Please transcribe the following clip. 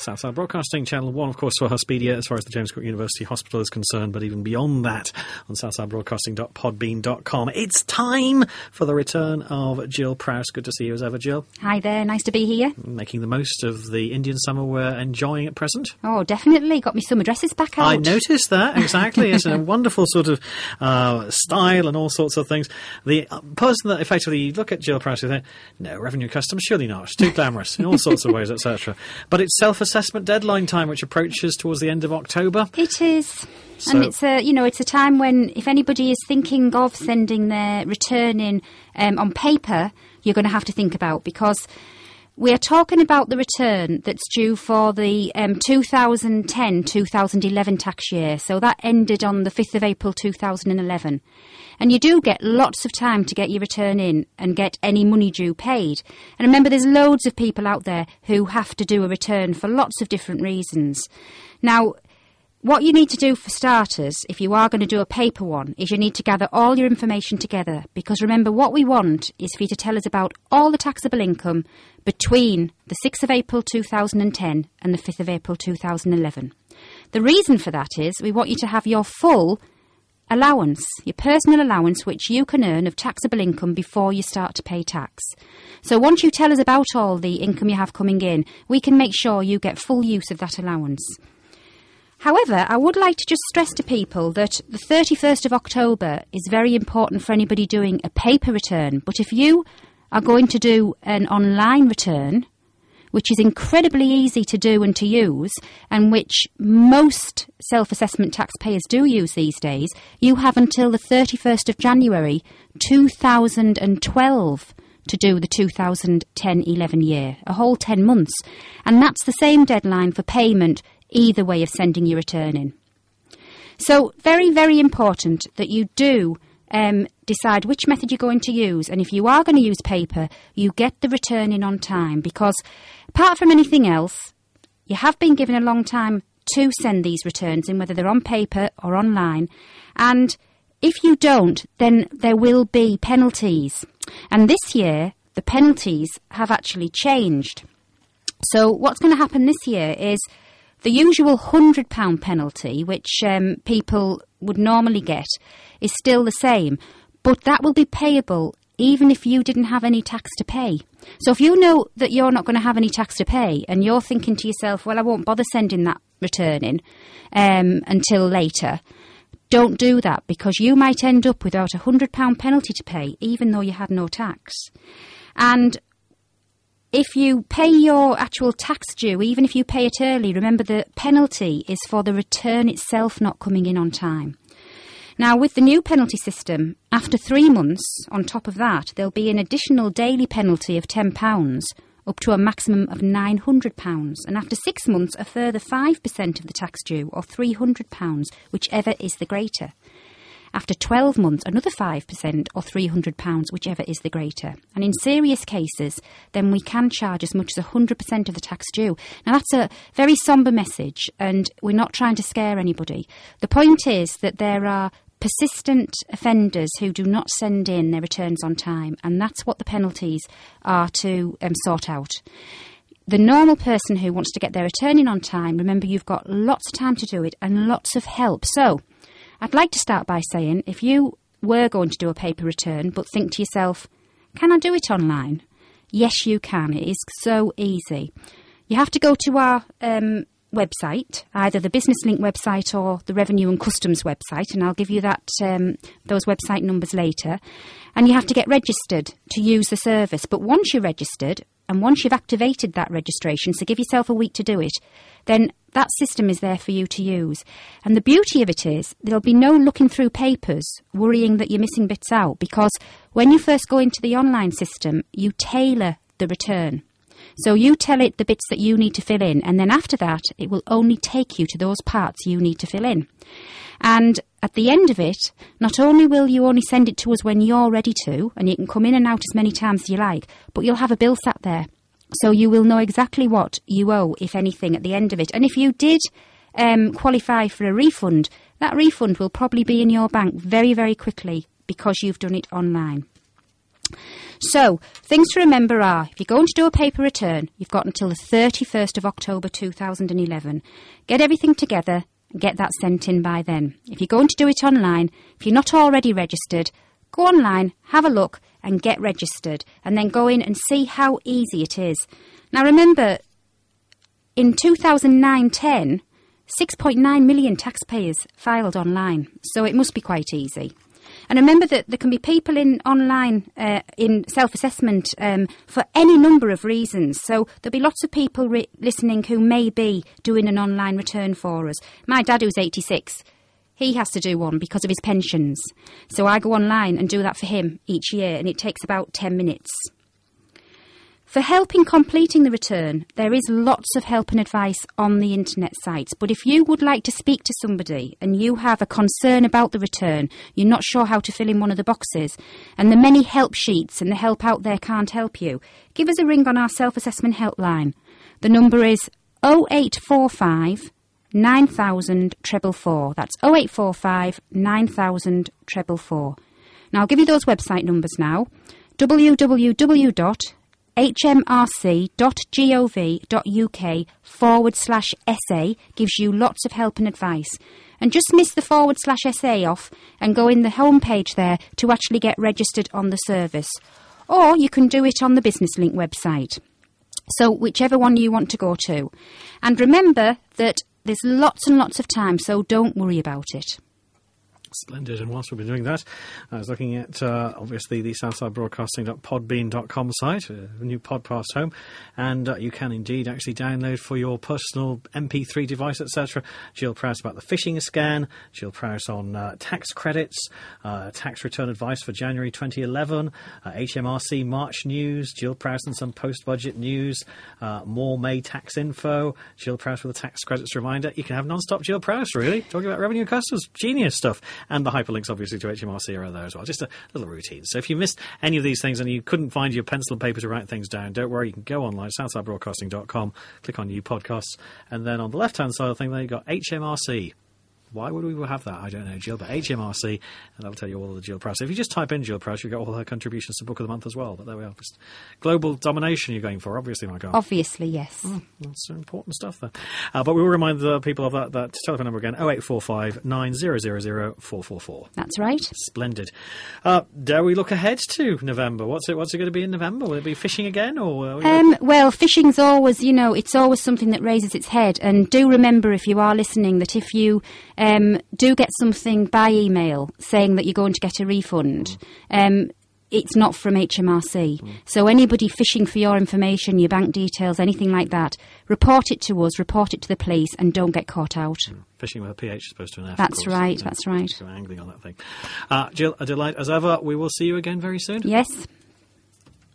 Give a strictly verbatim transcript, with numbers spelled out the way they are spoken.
Southside Broadcasting, Channel one, of course, for Hospedia, as far as the James Cook University Hospital is concerned, but even beyond that, on southside broadcasting dot podbean dot com. It's time for the return of Jill Prowse. Good to see you as ever, Jill. Hi there, nice to be here. Making the most of the Indian summer we're enjoying at present. Oh, definitely. Got me summer dresses back out. I noticed that, exactly. It's a wonderful sort of uh, style and all sorts of things. The person that effectively you look at Jill Prowse and think, no, revenue customs, surely not. It's too glamorous in all sorts of ways, et cetera. But it's self-assessment deadline time, which approaches towards the end of October. It is. So, and it's a, you know, it's a time when if anybody is thinking of sending their return in um, on paper, you're going to have to think about, because we are talking about the return that's due for the um, two thousand ten two thousand eleven tax year. So that ended on the fifth of April two thousand eleven. And you do get lots of time to get your return in and get any money due paid. And remember, there's loads of people out there who have to do a return for lots of different reasons. Now, what you need to do for starters, if you are going to do a paper one, is you need to gather all your information together. Because remember, what we want is for you to tell us about all the taxable income between the sixth of April two thousand ten and the fifth of April two thousand eleven. The reason for that is we want you to have your full allowance, your personal allowance, which you can earn of taxable income before you start to pay tax. So once you tell us about all the income you have coming in, we can make sure you get full use of that allowance. However, I would like to just stress to people that the thirty-first of October is very important for anybody doing a paper return. But if you are going to do an online return, which is incredibly easy to do and to use, and which most self-assessment taxpayers do use these days, you have until the thirty-first of January two thousand twelve to do the two thousand ten eleven year, a whole ten months. And that's the same deadline for payment either way of sending your return in. So very, very important that you do um, decide which method you're going to use. And if you are going to use paper, you get the return in on time, because apart from anything else, you have been given a long time to send these returns in, whether they're on paper or online. And if you don't, then there will be penalties. And this year, the penalties have actually changed. So what's going to happen this year is the usual one hundred pounds penalty, which um, people would normally get, is still the same. But that will be payable even if you didn't have any tax to pay. So if you know that you're not going to have any tax to pay and you're thinking to yourself, well, I won't bother sending that return in um, until later, don't do that, because you might end up without a one hundred pounds penalty to pay, even though you had no tax. And if you pay your actual tax due, even if you pay it early, remember the penalty is for the return itself not coming in on time. Now, with the new penalty system, after three months, on top of that, there'll be an additional daily penalty of ten pounds, up to a maximum of nine hundred pounds. And after six months, a further five percent of the tax due, or three hundred pounds, whichever is the greater. After twelve months, another five percent or three hundred pounds, whichever is the greater. And in serious cases, then we can charge as much as one hundred percent of the tax due. Now, that's a very sombre message, and we're not trying to scare anybody. The point is that there are persistent offenders who do not send in their returns on time, and that's what the penalties are to um, sort out. The normal person who wants to get their return in on time, remember, you've got lots of time to do it and lots of help. So I'd like to start by saying, if you were going to do a paper return but think to yourself, can I do it online? Yes, you can. It is so easy. You have to go to our um, website, either the Business Link website or the Revenue and Customs website, and I'll give you that um, those website numbers later. And you have to get registered to use the service. But once you're registered, and once you've activated that registration, so give yourself a week to do it, then that system is there for you to use. And the beauty of it is there'll be no looking through papers, worrying that you're missing bits out, because when you first go into the online system, you tailor the return. So you tell it the bits that you need to fill in, and then after that, it will only take you to those parts you need to fill in. And at the end of it, not only will you only send it to us when you're ready to, and you can come in and out as many times as you like, but you'll have a bill sat there. So you will know exactly what you owe, if anything, at the end of it. And if you did um, qualify for a refund, that refund will probably be in your bank very, very quickly, because you've done it online. So, things to remember are, if you're going to do a paper return, you've got until the thirty-first of October two thousand eleven. Get everything together and get that sent in by then. If you're going to do it online, if you're not already registered, go online, have a look and get registered, and then go in and see how easy it is. Now remember, in two thousand nine ten, six point nine million taxpayers filed online, so it must be quite easy. And remember that there can be people in online uh, in self-assessment um, for any number of reasons. So there'll be lots of people re- listening who may be doing an online return for us. My dad, who's eighty-six, he has to do one because of his pensions. So I go online and do that for him each year, and it takes about ten minutes. For help in completing the return, there is lots of help and advice on the internet sites. But if you would like to speak to somebody and you have a concern about the return, you're not sure how to fill in one of the boxes, and the many help sheets and the help out there can't help you, give us a ring on our self-assessment helpline. The number is oh eight four five nine thousand four four four. That's oh eight four five nine thousand four four four. Now I'll give you those website numbers now. w w w dot hmrc.gov.uk forward slash SA gives you lots of help and advice. And just miss the forward slash S A off and go in the home page there to actually get registered on the service. Or you can do it on the Business Link website. So whichever one you want to go to. And remember that there's lots and lots of time, so don't worry about it. Splendid. And whilst we've been doing that, I was looking at, uh, obviously, the southside broadcasting dot podbean dot com site, a new podcast home, and uh, you can indeed actually download for your personal M P three device, et cetera. Jill Prowse about the phishing scan, Jill Prowse on uh, tax credits, uh, tax return advice for January twenty eleven, uh, H M R C March news, Jill Prowse and some post-budget news, uh, more May tax info, Jill Prowse with a tax credits reminder. You can have non-stop Jill Prowse, really, talking about revenue customs. Genius stuff. And the hyperlinks, obviously, to H M R C are there as well. Just a little routine. So if you missed any of these things and you couldn't find your pencil and paper to write things down, don't worry. You can go online, southside broadcasting dot com, click on New Podcasts, and then on the left-hand side of the thing there, you've got H M R C. Why would we have that? I don't know, Jill, but H M R C, and that'll tell you all of the Jill Prowse. If you just type in Jill Prowse, you'll get all her contributions to Book of the Month as well. But there we are. Just global domination you're going for, obviously, my God. Obviously, yes. Oh, that's important stuff there. Uh, but we will remind the people of that, that telephone number again, oh eight four five nine thousand four four four. That's right. Splendid. Uh, dare we look ahead to November? What's it What's it going to be in November? Will it be fishing again? or? Um, well, fishing's always, you know, it's always something that raises its head. And do remember, if you are listening, that if you um, do get something by email saying that you're going to get a refund, um, it's not from H M R C. Mm. So anybody fishing for your information, your bank details, anything like that, report it to us, report it to the police, and don't get caught out. Mm. Fishing with a P H as opposed to an F. That's right, yeah. that's right. So angling on that thing. Uh, Jill, a delight as ever. We will see you again very soon. Yes.